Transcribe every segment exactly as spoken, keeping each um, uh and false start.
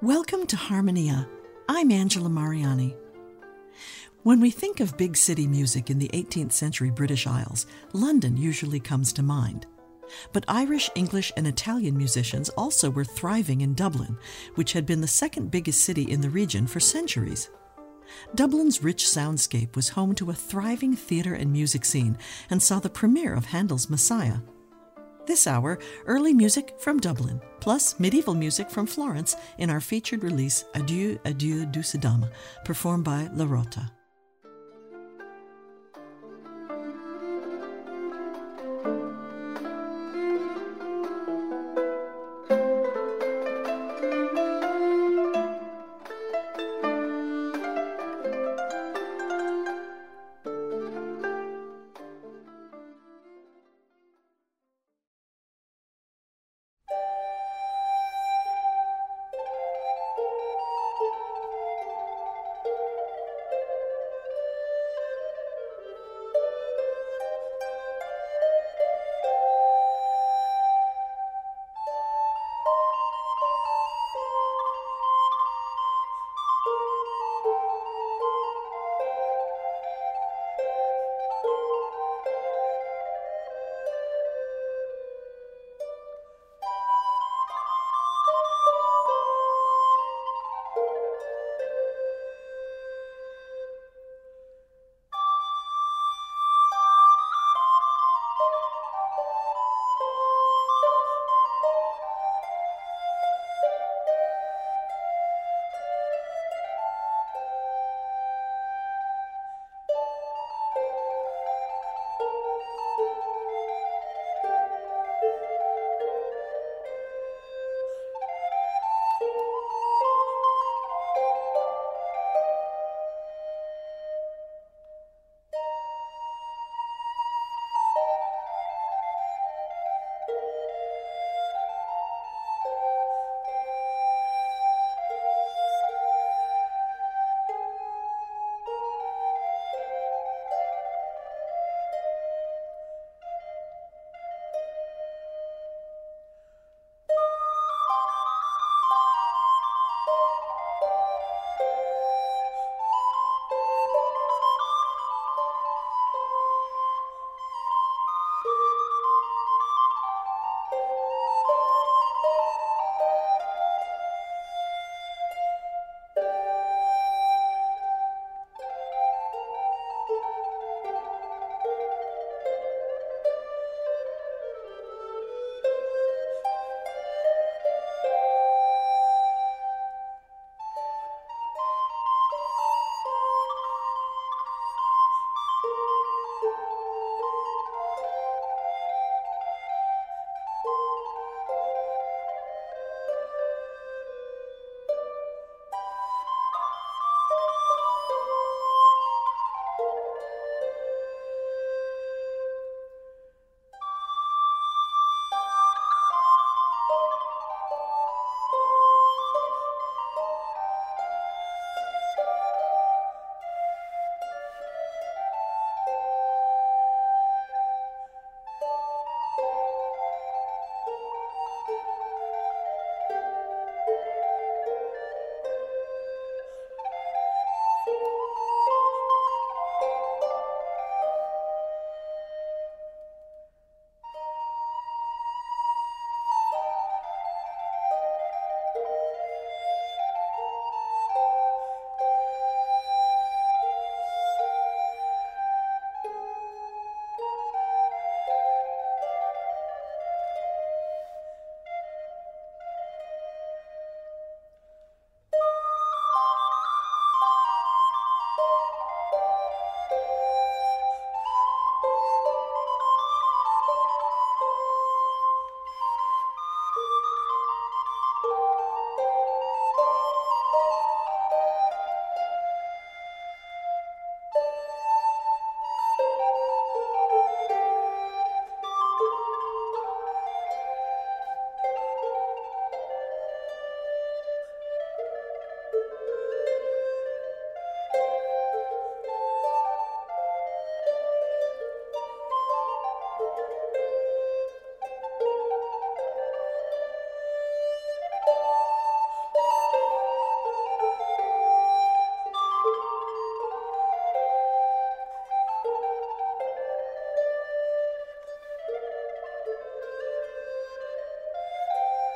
Welcome to Harmonia. I'm Angela Mariani. When we think of big city music in the eighteenth century British Isles, London usually comes to mind. But Irish, English, and Italian musicians also were thriving in Dublin, which had been the second biggest city in the region for centuries. Dublin's rich soundscape was home to a thriving theatre and music scene and saw the premiere of Handel's Messiah. This hour, early music from Dublin, plus medieval music from Florence in our featured release Adieu, Adieu, Douce Dame, performed by La Rota.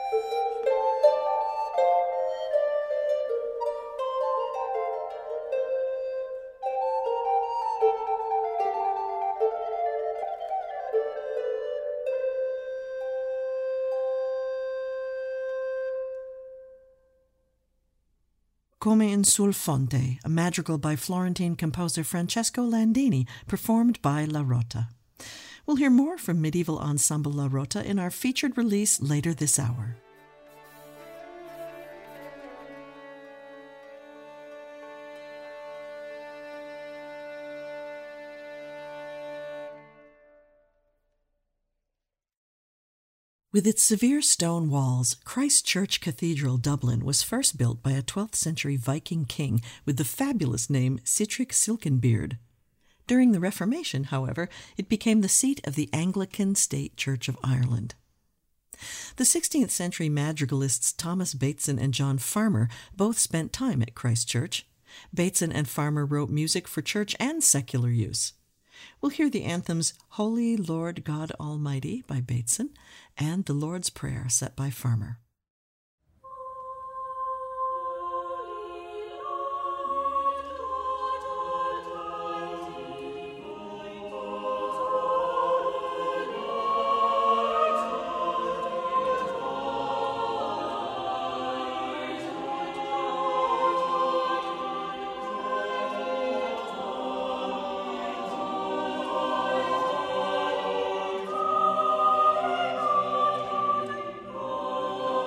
Come in sul fonte, a madrigal by Florentine composer Francesco Landini, performed by La Rota. We'll hear more from medieval ensemble La Rota in our featured release later this hour. With its severe stone walls, Christ Church Cathedral, Dublin, was first built by a twelfth century Viking king with the fabulous name Sitric Silkenbeard. During the Reformation, however, it became the seat of the Anglican State Church of Ireland. The sixteenth century madrigalists Thomas Bateson and John Farmer both spent time at Christ Church. Bateson and Farmer wrote music for church and secular use. We'll hear the anthems Holy Lord God Almighty by Bateson and the Lord's Prayer set by Farmer. Oh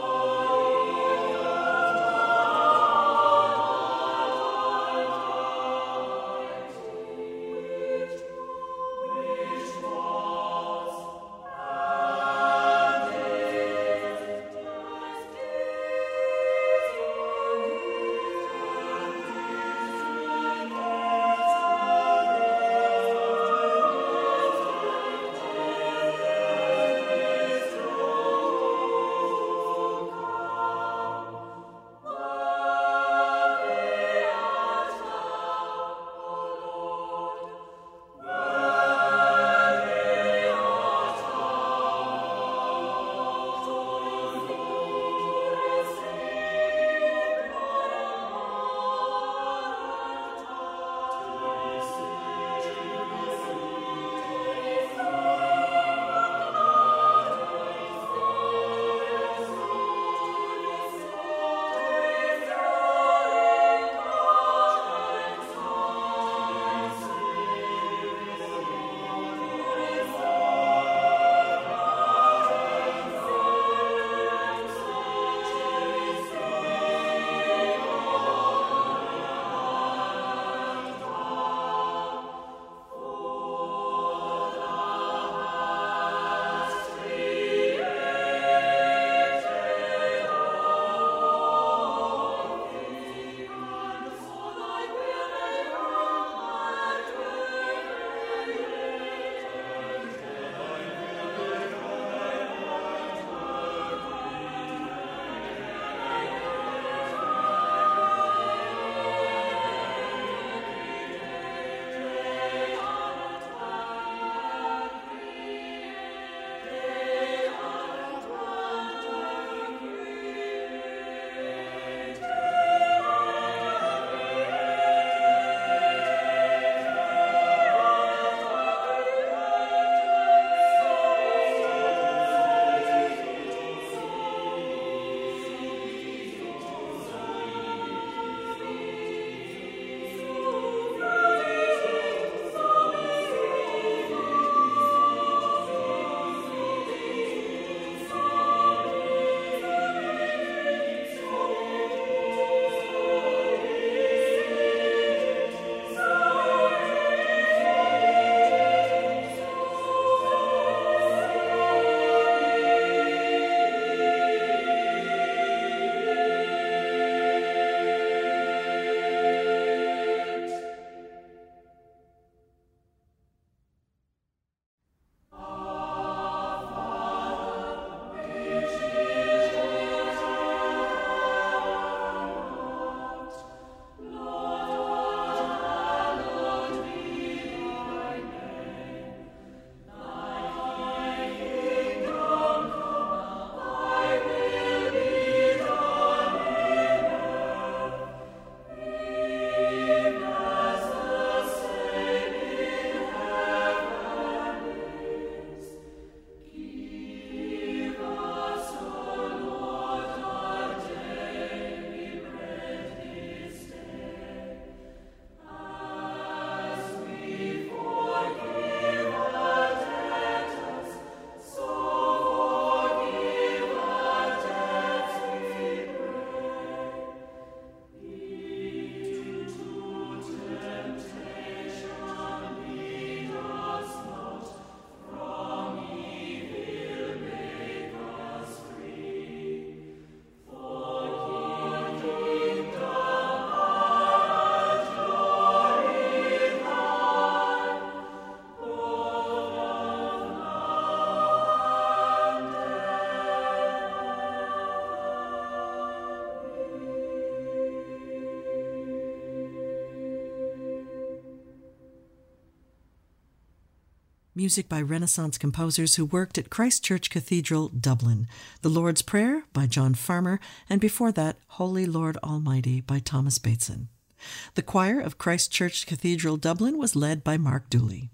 music by Renaissance composers who worked at Christ Church Cathedral, Dublin. The Lord's Prayer by John Farmer, and before that, Holy Lord Almighty by Thomas Bateson. The choir of Christ Church Cathedral, Dublin was led by Mark Dooley.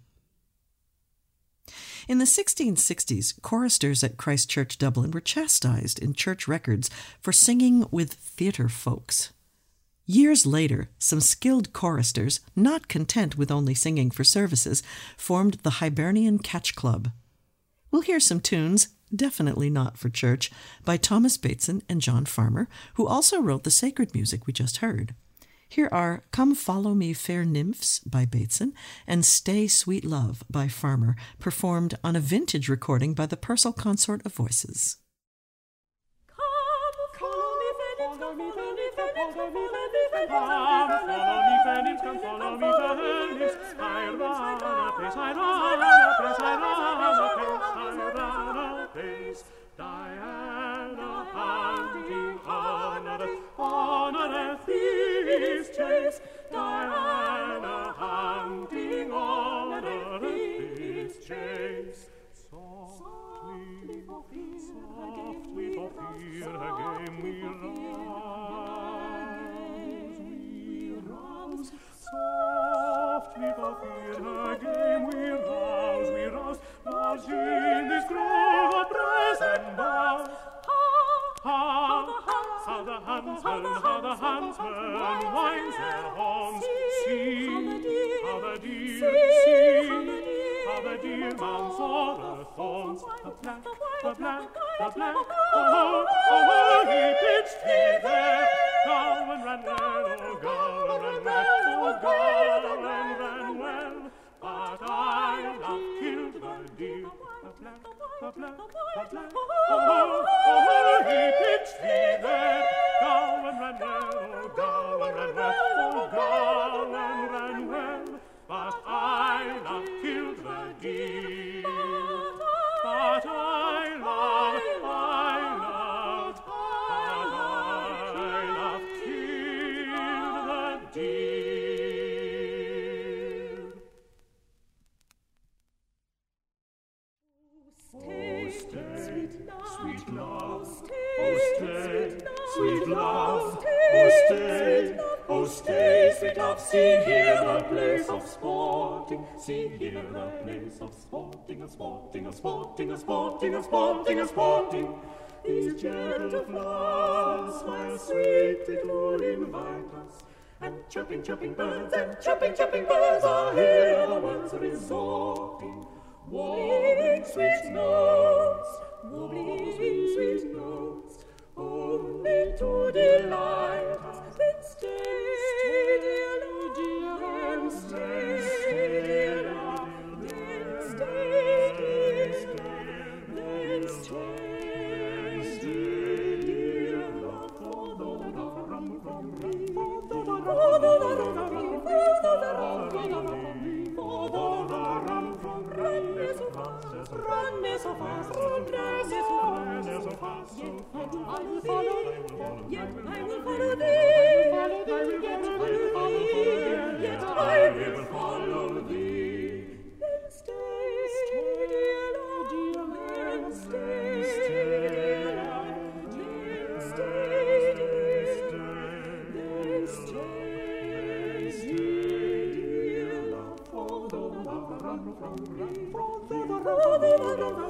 In the sixteen sixties, choristers at Christ Church, Dublin were chastised in church records for singing with theatre folks. Years later, some skilled choristers, not content with only singing for services, formed the Hibernian Catch Club. We'll hear some tunes, definitely not for church, by Thomas Bateson and John Farmer, who also wrote the sacred music we just heard. Here are Come Follow Me, Fair Nymphs by Bateson and Stay, Sweet Love by Farmer, performed on a vintage recording by the Purcell Consort of Voices. Diana hunting on earth, on earth is chase. Diana hunting on earth is chase. Softly, softly for fear again we rouse, we rouse. Softly for fear again we rouse, we rouse. But in this grove of present bough, ha, how the huntsman, how the huntsman winds their horns. See how the deer, see how the deer mounts o'er the thorns. The black, the black, the black, oh, oh, he pitched me there. Gowan ran well, oh, Gowan ran well, oh, Gowan ran well. But I love killed the deer. The black, the black, the black, oh, oh, he pitched me there. Gowan ran well, oh, Gowan ran well, oh, Gowan ran well. But I love killed the deer. But I love, I love, but I love killed the deer. Sweet love, oh stay, sweet love, oh stay, oh stay, sweet love, see here the place of sporting, see here the place of sporting, of sporting, of sporting, of sporting, of sporting, of sporting. These gentle flowers, my sweetie, to invite us, and chirping, chirping birds, and chirping, chirping birds are here the ones resorting. Warbling sweet notes, warbling sweet, sweet notes, only to delight us. Then stay, dear love, then stay, dear love, then stay, then stay, dear love, for the love rum from me, for the love rum from me, for the love rum from me, for the love rum from me. Run so fast, run so fast, run so fast, yet I will follow, yet I will follow thee, yet I will follow thee, yet I will follow thee. Then stay, stay, dear man, stay, stay, dear, stay, then stay, stay, dear love, for the love run from me. For the run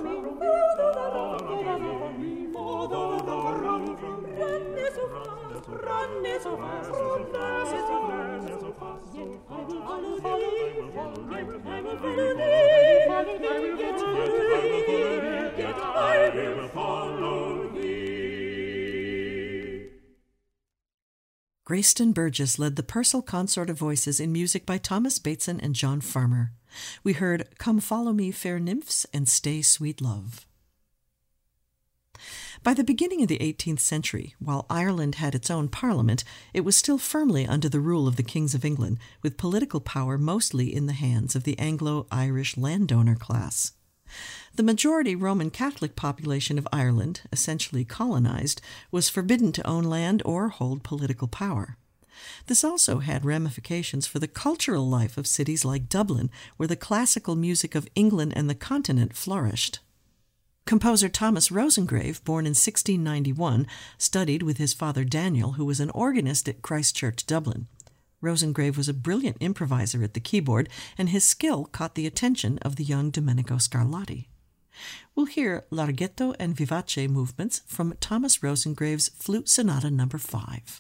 from run so fast, run so fast, run so fast, yet I will follow thee, yet I will follow thee, yet I will follow thee. Grayston Burgess led the Purcell Consort of Voices in music by Thomas Bateson and John Farmer. We heard Come Follow Me, Fair Nymphs, and Stay, Sweet Love. By the beginning of the eighteenth century, while Ireland had its own parliament, it was still firmly under the rule of the kings of England, with political power mostly in the hands of the Anglo-Irish landowner class. The majority Roman Catholic population of Ireland, essentially colonized, was forbidden to own land or hold political power. This also had ramifications for the cultural life of cities like Dublin, where the classical music of England and the continent flourished. Composer Thomas Rosengrave, born in sixteen ninety-one, studied with his father Daniel, who was an organist at Christ Church, Dublin. Rosengrave was a brilliant improviser at the keyboard, and his skill caught the attention of the young Domenico Scarlatti. We'll hear Larghetto and Vivace movements from Thomas Rosengrave's Flute Sonata number five.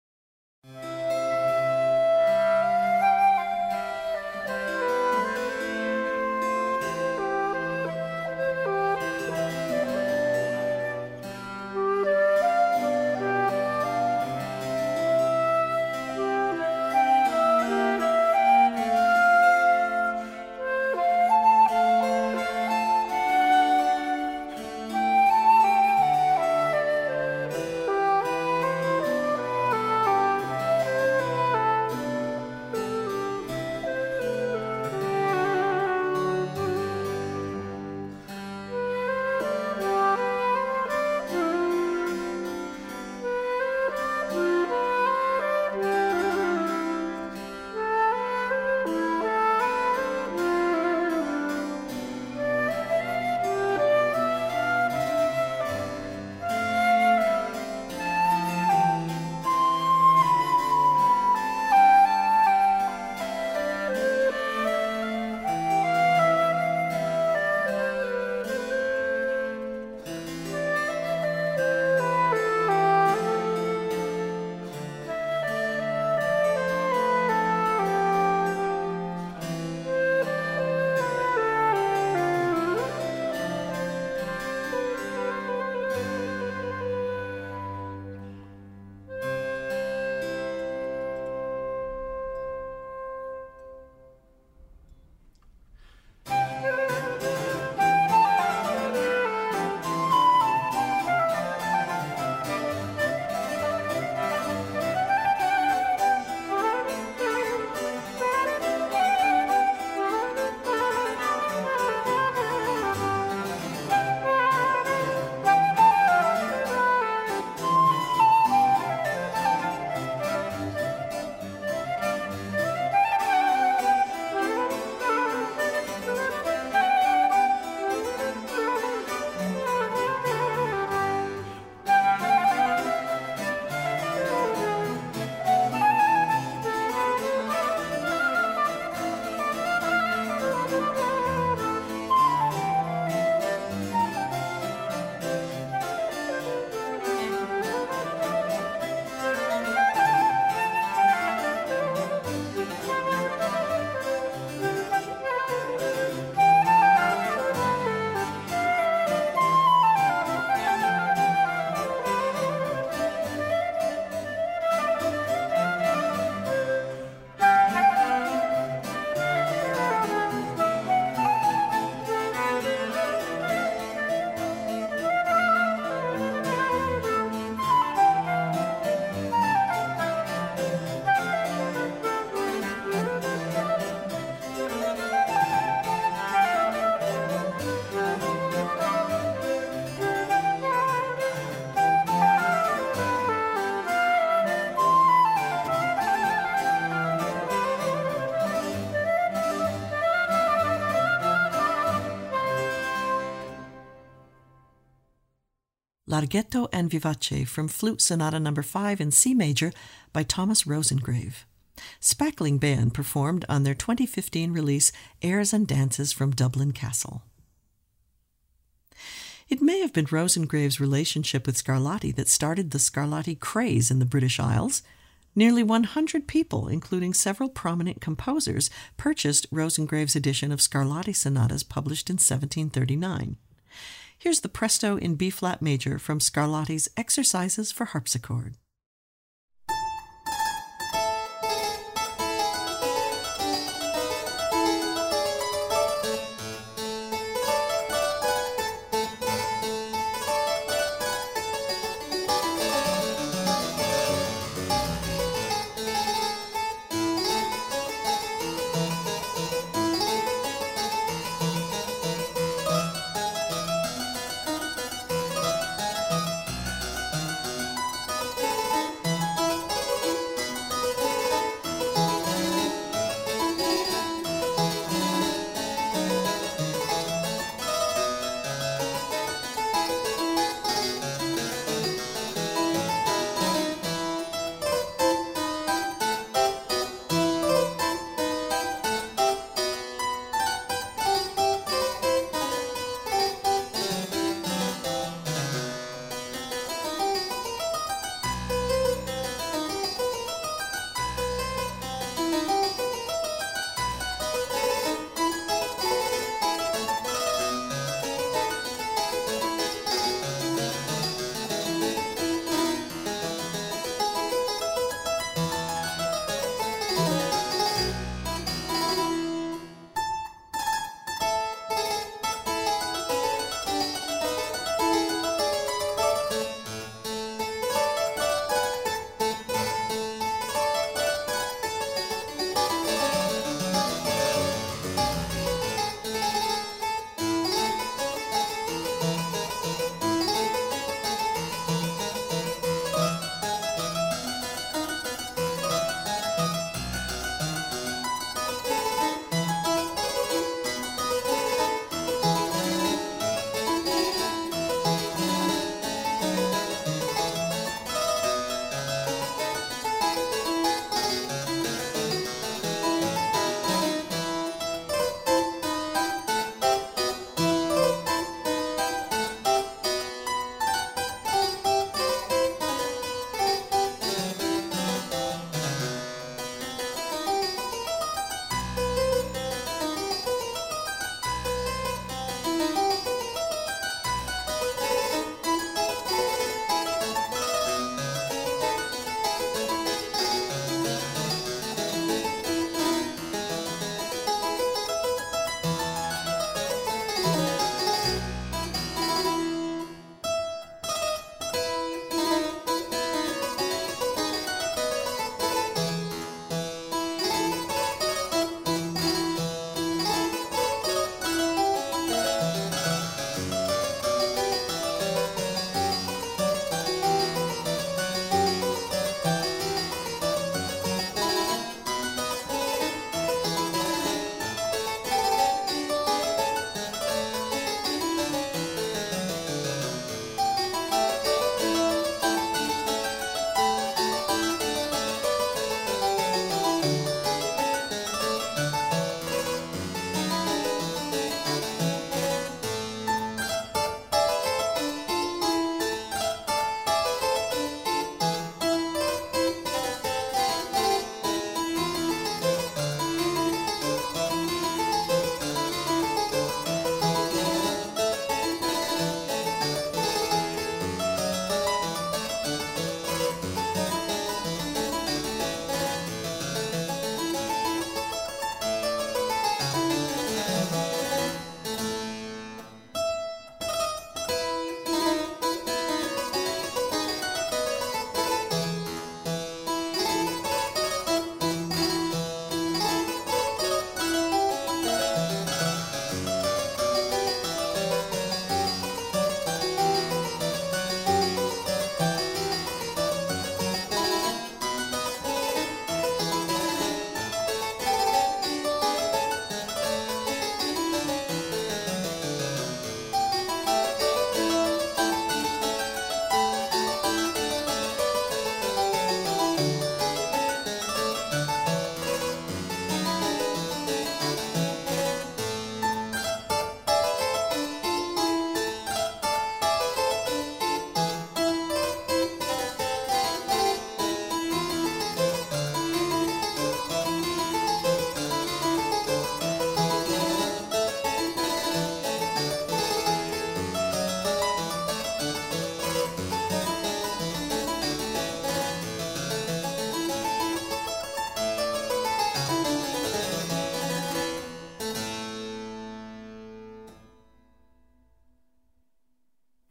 Larghetto and Vivace from Flute Sonata number five in C major by Thomas Rosengrave. Spackling Band performed on their twenty fifteen release Airs and Dances from Dublin Castle. It may have been Rosengrave's relationship with Scarlatti that started the Scarlatti craze in the British Isles. Nearly one hundred people, including several prominent composers, purchased Rosengrave's edition of Scarlatti sonatas published in seventeen thirty-nine. Here's the Presto in B-flat major from Scarlatti's Exercises for Harpsichord.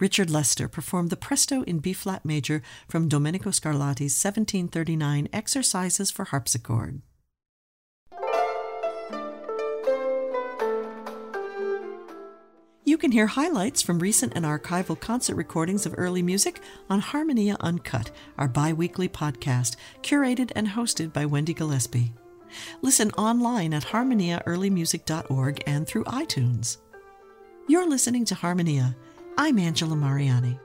Richard Lester performed the Presto in B-flat major from Domenico Scarlatti's seventeen thirty-nine Exercises for Harpsichord. You can hear highlights from recent and archival concert recordings of early music on Harmonia Uncut, our bi-weekly podcast, curated and hosted by Wendy Gillespie. Listen online at harmonia early music dot org and through iTunes. You're listening to Harmonia. I'm Angela Mariani.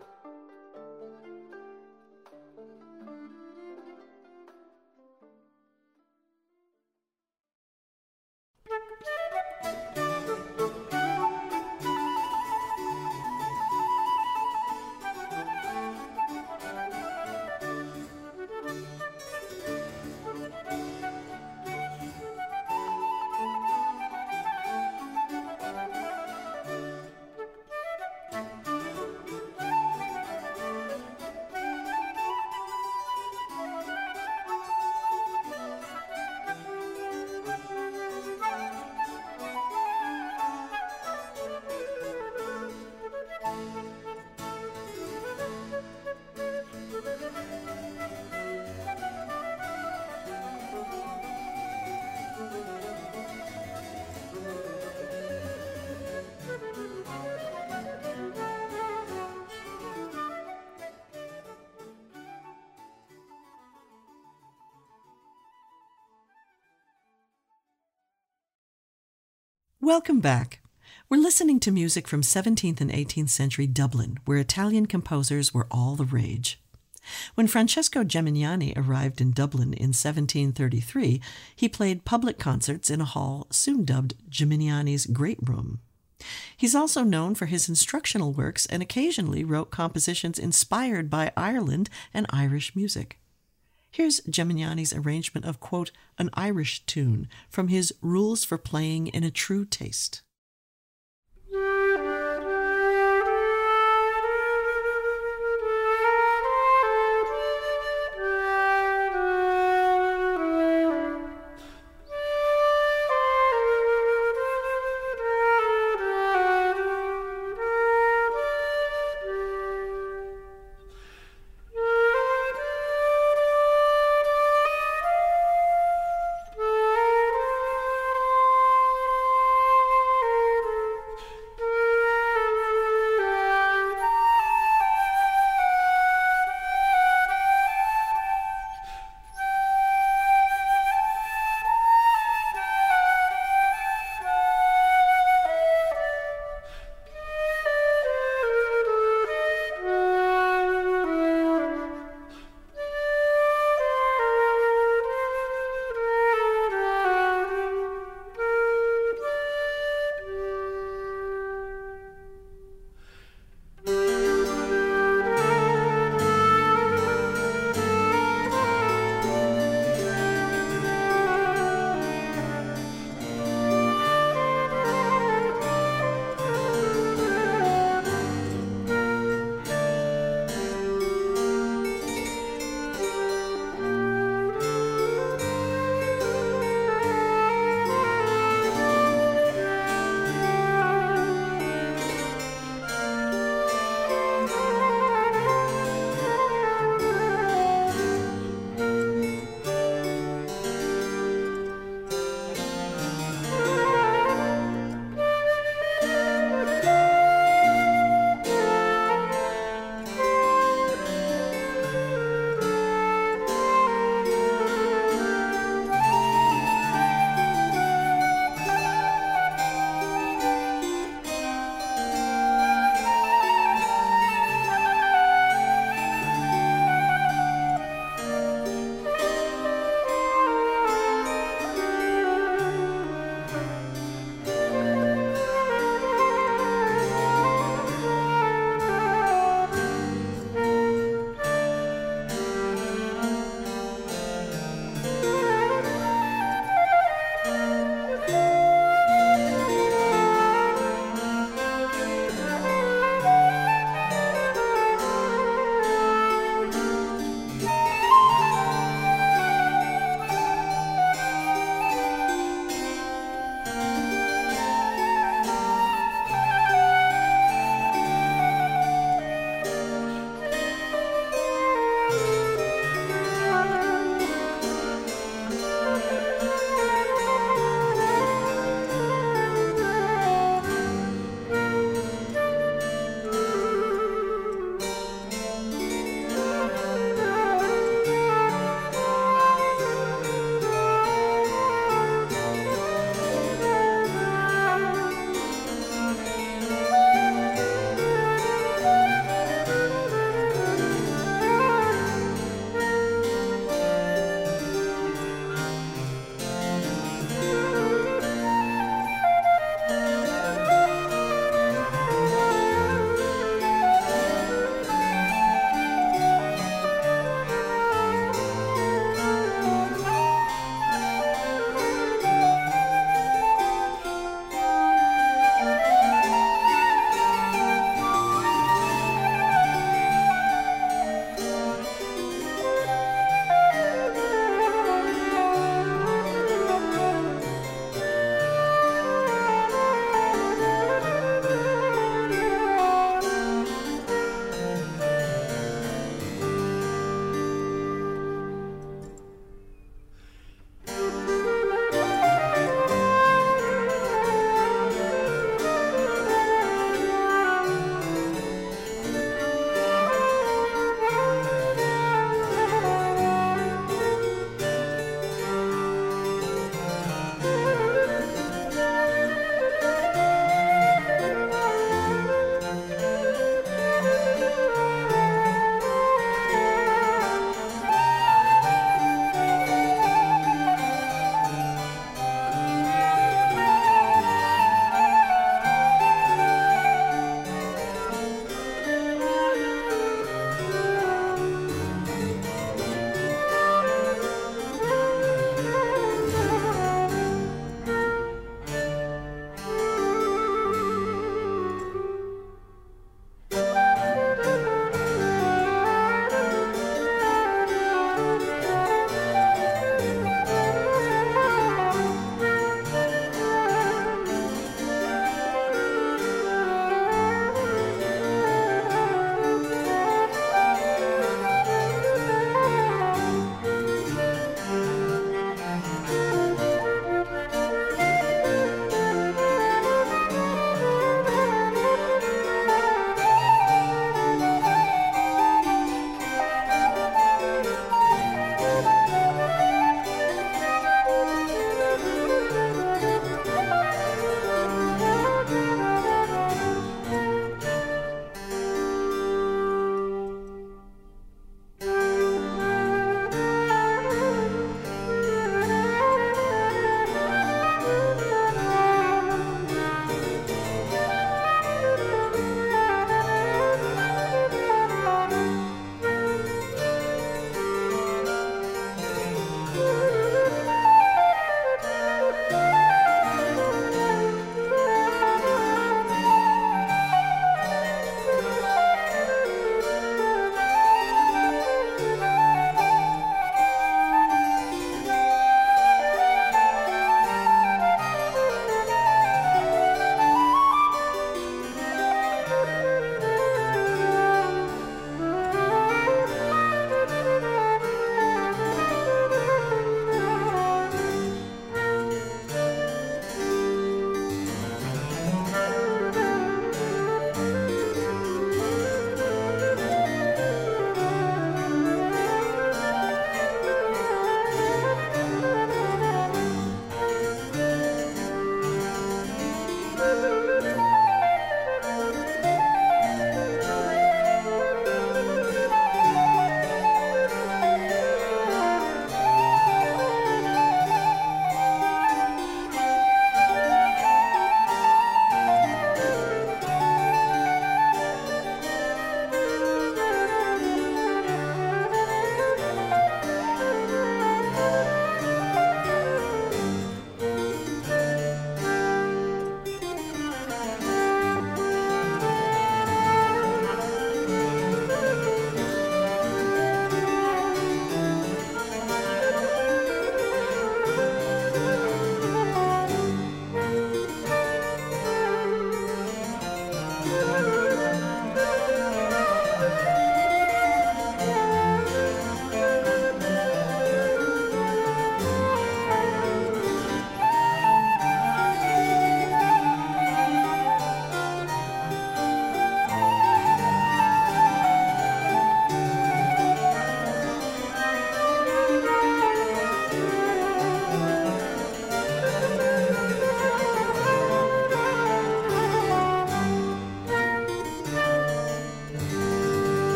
Welcome back. We're listening to music from seventeenth and eighteenth century Dublin, where Italian composers were all the rage. When Francesco Geminiani arrived in Dublin in seventeen thirty-three, he played public concerts in a hall soon dubbed Geminiani's Great Room. He's also known for his instructional works and occasionally wrote compositions inspired by Ireland and Irish music. Here's Geminiani's arrangement of, quote, an Irish tune from his Rules for Playing in a True Taste.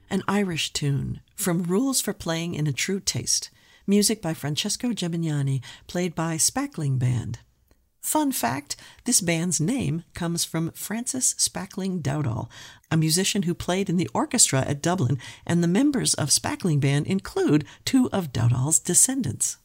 An Irish tune from Rules for Playing in a True Taste, music by Francesco Gemignani, played by Spackling Band. Fun fact, this band's name comes from Francis Spackling Dowdall, a musician who played in the orchestra at Dublin, and the members of Spackling Band include two of Dowdall's descendants.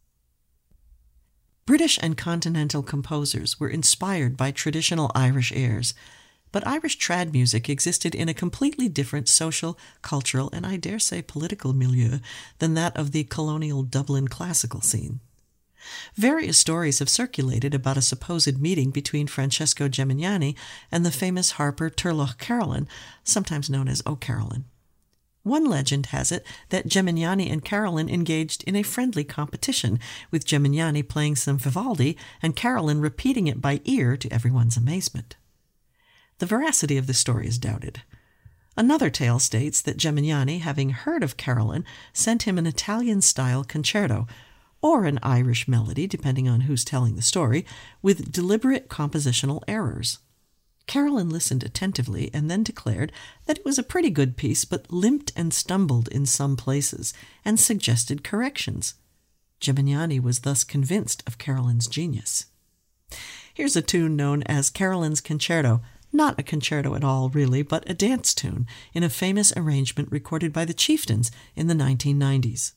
British and continental composers were inspired by traditional Irish airs, but Irish trad music existed in a completely different social, cultural, and I dare say political milieu than that of the colonial Dublin classical scene. Various stories have circulated about a supposed meeting between Francesco Gemignani and the famous harper Turlough Carolan, sometimes known as O'Carolan. One legend has it that Gemignani and Carolan engaged in a friendly competition, with Gemignani playing some Vivaldi and Carolan repeating it by ear to everyone's amazement. The veracity of the story is doubted. Another tale states that Gemignani, having heard of Carolan, sent him an Italian-style concerto, or an Irish melody, depending on who's telling the story, with deliberate compositional errors. Carolan listened attentively and then declared that it was a pretty good piece, but limped and stumbled in some places, and suggested corrections. Gemignani was thus convinced of Carolan's genius. Here's a tune known as Carolan's Concerto, not a concerto at all, really, but a dance tune in a famous arrangement recorded by the Chieftains in the nineteen nineties.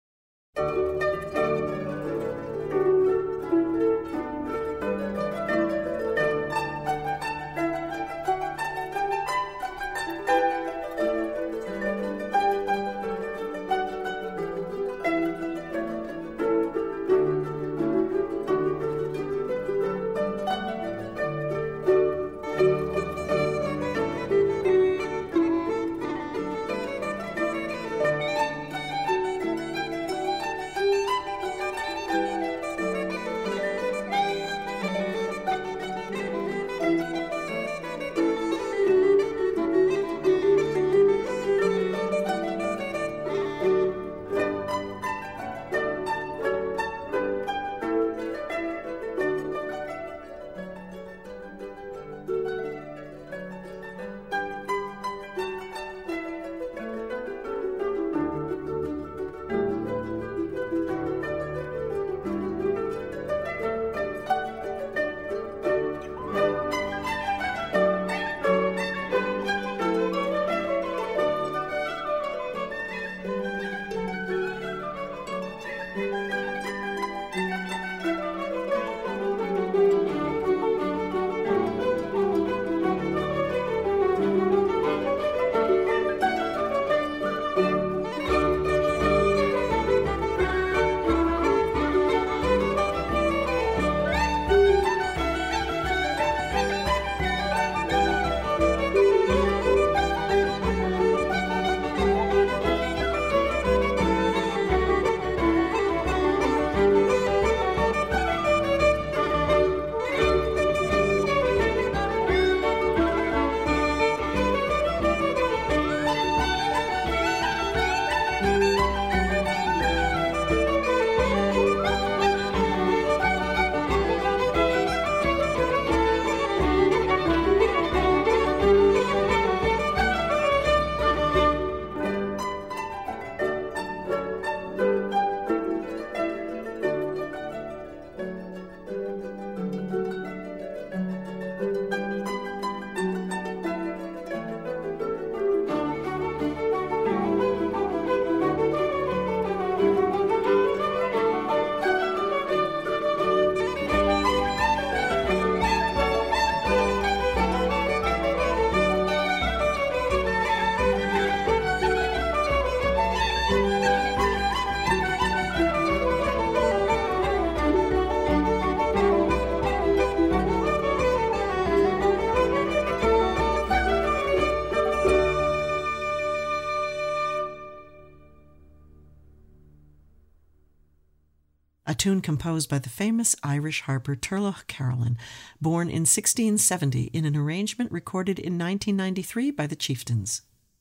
a tune composed by the famous Irish harper Turlough Carolan, born in sixteen seventy in an arrangement recorded in nineteen ninety-three by the Chieftains.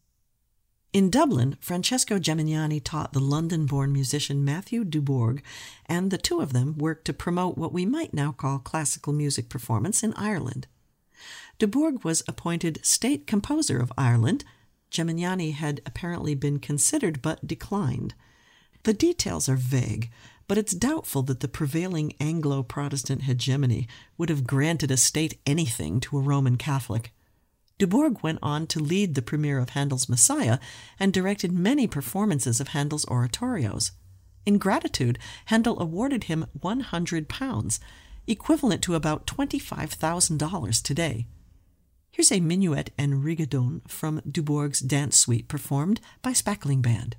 In Dublin, Francesco Gemignani taught the London-born musician Matthew Dubourg, and the two of them worked to promote what we might now call classical music performance in Ireland. Dubourg was appointed State Composer of Ireland, Gemignani had apparently been considered but declined. The details are vague, but it's doubtful that the prevailing Anglo-Protestant hegemony would have granted a state anything to a Roman Catholic. Dubourg went on to lead the premiere of Handel's Messiah and directed many performances of Handel's oratorios. In gratitude, Handel awarded him one hundred pounds, equivalent to about twenty-five thousand dollars today. Here's a minuet and rigodon from Dubourg's dance suite performed by Spackling Band.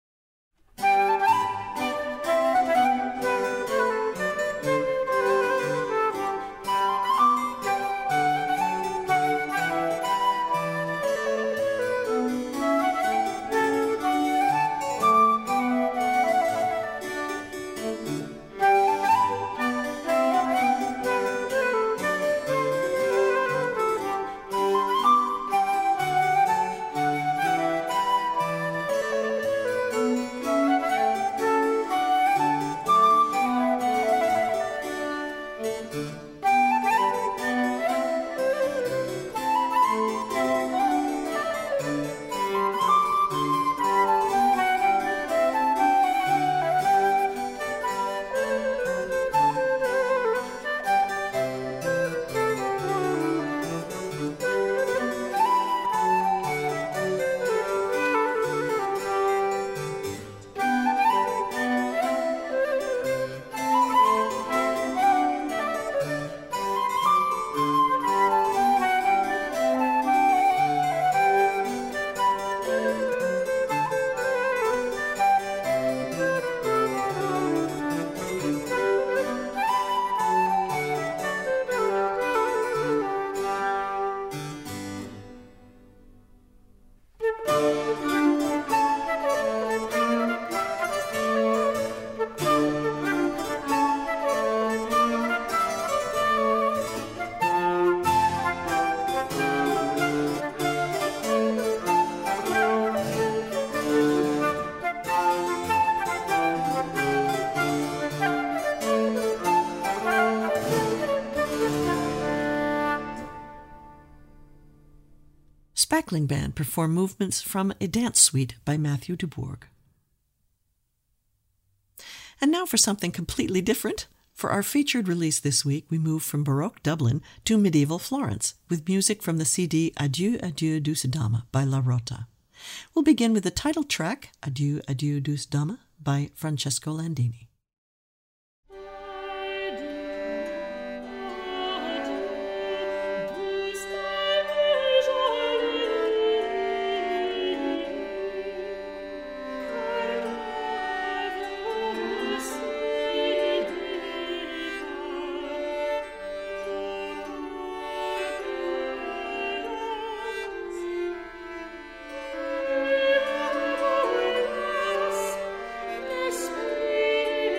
Spackling Band perform movements from a dance suite by Matthew Dubourg. And now for something completely different. For our featured release this week, we move from Baroque Dublin to medieval Florence with music from the C D Adieu, Adieu, Douce Dame by La Rota. We'll begin with the title track, Adieu, Adieu, Douce Dame by Francesco Landini. Spirit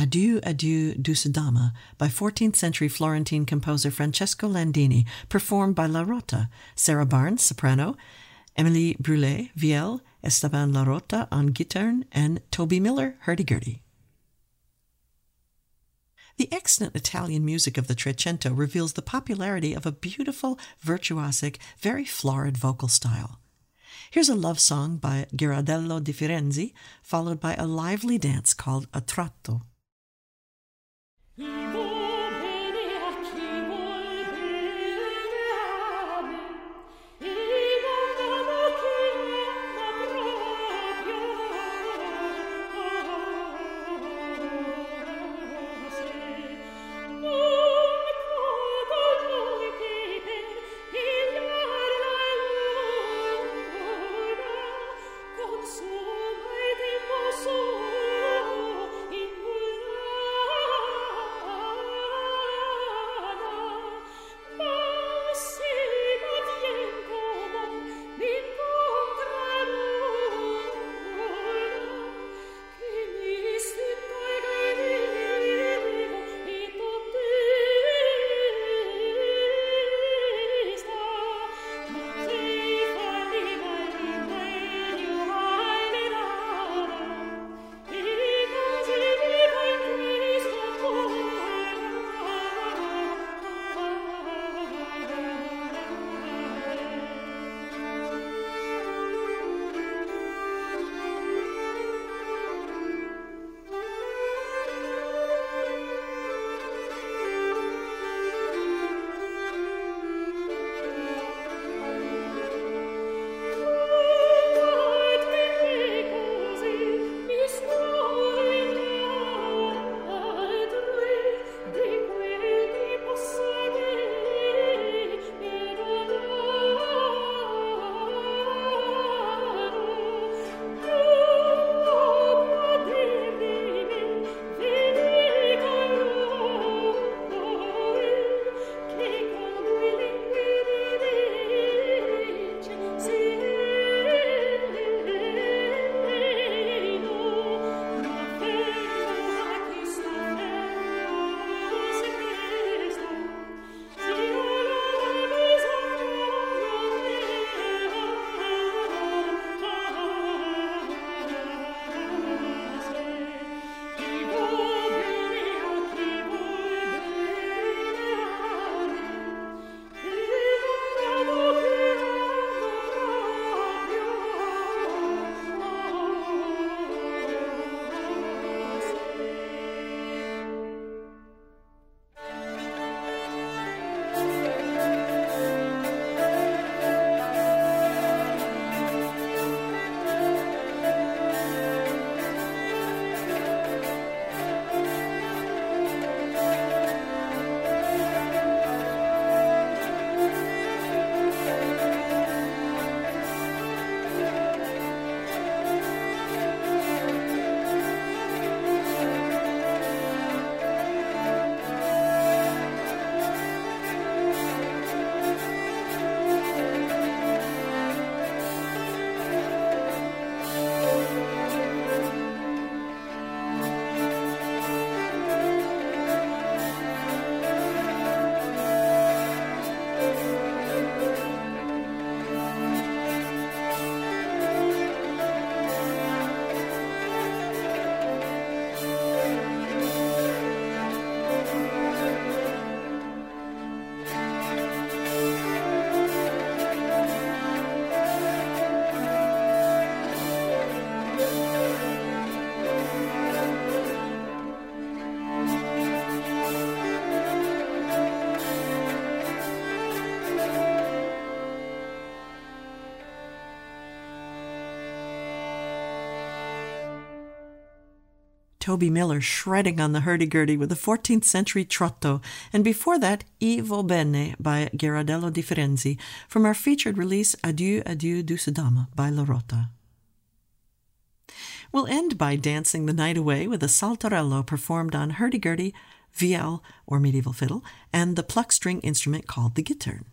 Adieu, Adieu, Douce Dama by fourteenth century Florentine composer Francesco Landini, performed by La Rota, Sarah Barnes, soprano, Emily Brûlé, viol, Esteban La Rota on guitar, and Toby Miller, hurdy-gurdy. The excellent Italian music of the Trecento reveals the popularity of a beautiful, virtuosic, very florid vocal style. Here's a love song by Ghirardello di Firenze, followed by a lively dance called a tratto. Toby Miller shredding on the hurdy-gurdy with a fourteenth century trotto, and before that, I vo bene by Ghirardello di Firenze from our featured release Adieu, Adieu, Douce Dama by La Rota. We'll end by dancing the night away with a saltarello performed on hurdy-gurdy, viol or medieval fiddle, and the pluck string instrument called the guitar.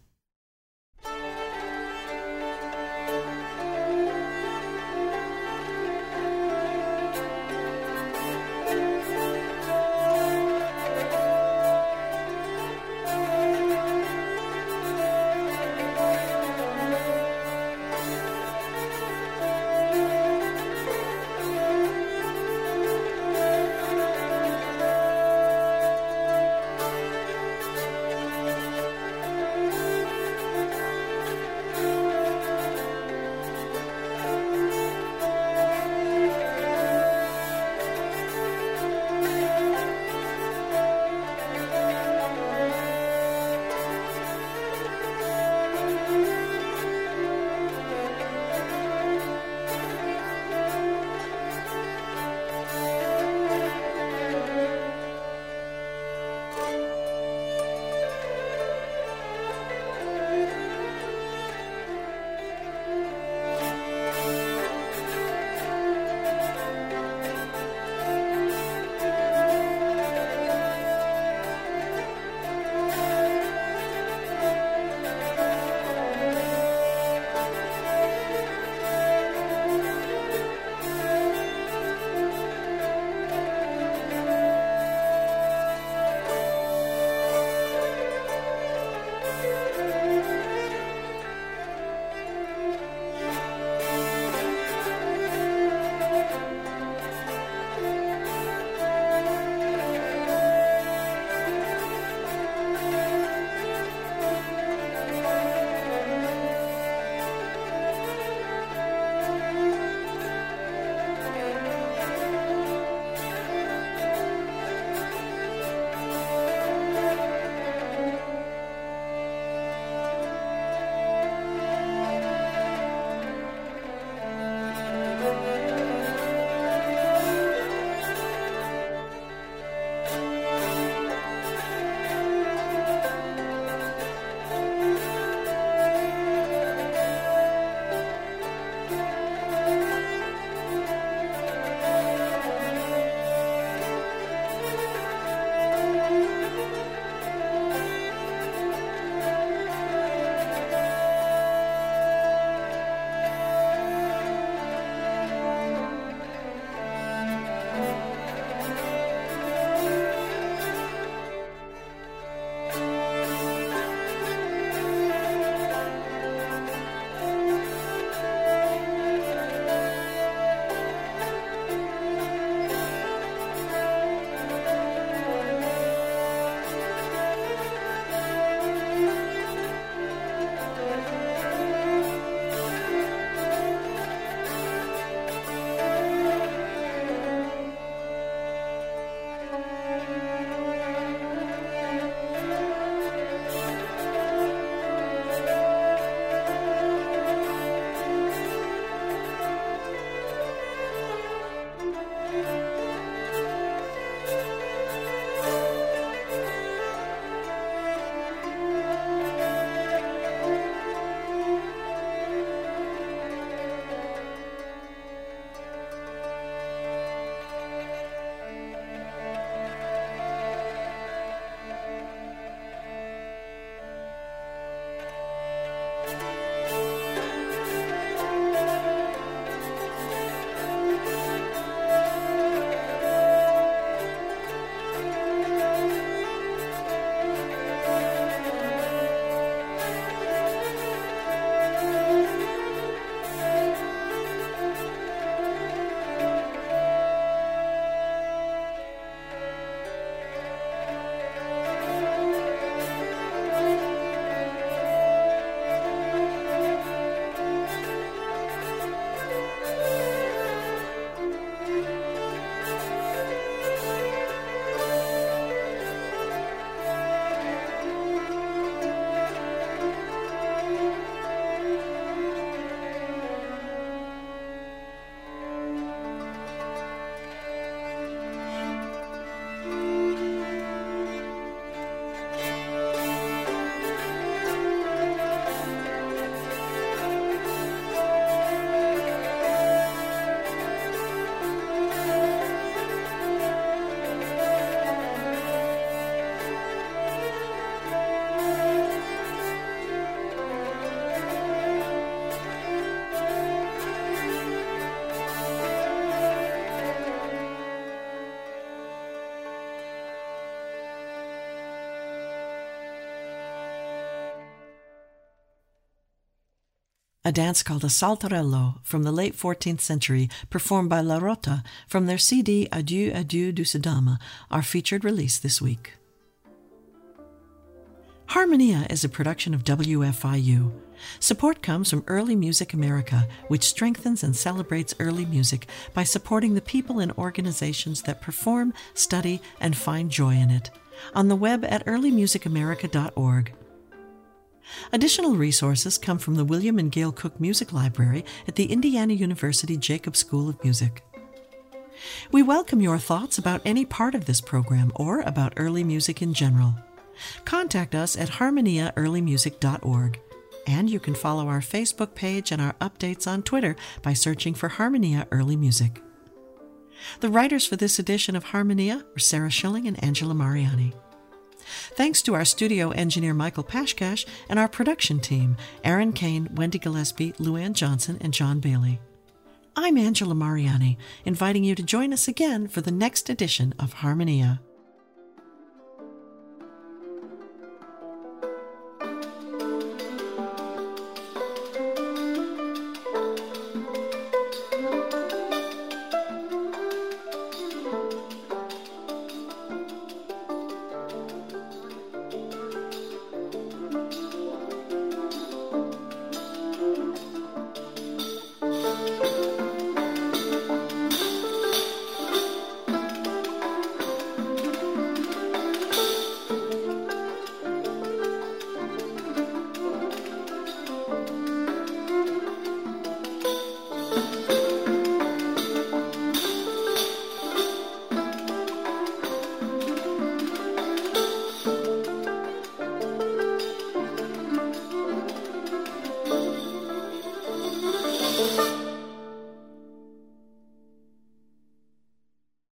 a dance called a saltarello from the late fourteenth century, performed by La Rota from their C D Adieu, Adieu, Douce Dame, our featured release this week. Harmonia is a production of W F I U. Support comes from Early Music America, which strengthens and celebrates early music by supporting the people and organizations that perform, study, and find joy in it, on the web at early music america dot org. Additional resources come from the William and Gail Cook Music Library at the Indiana University Jacobs School of Music. We welcome your thoughts about any part of this program or about early music in general. Contact us at harmonia early music dot org, and you can follow our Facebook page and our updates on Twitter by searching for Harmonia Early Music. The writers for this edition of Harmonia were Sarah Schilling and Angela Mariani. Thanks to our studio engineer Michael Pashkash and our production team, Aaron Kane, Wendy Gillespie, Luann Johnson, and John Bailey. I'm Angela Mariani, inviting you to join us again for the next edition of Harmonia.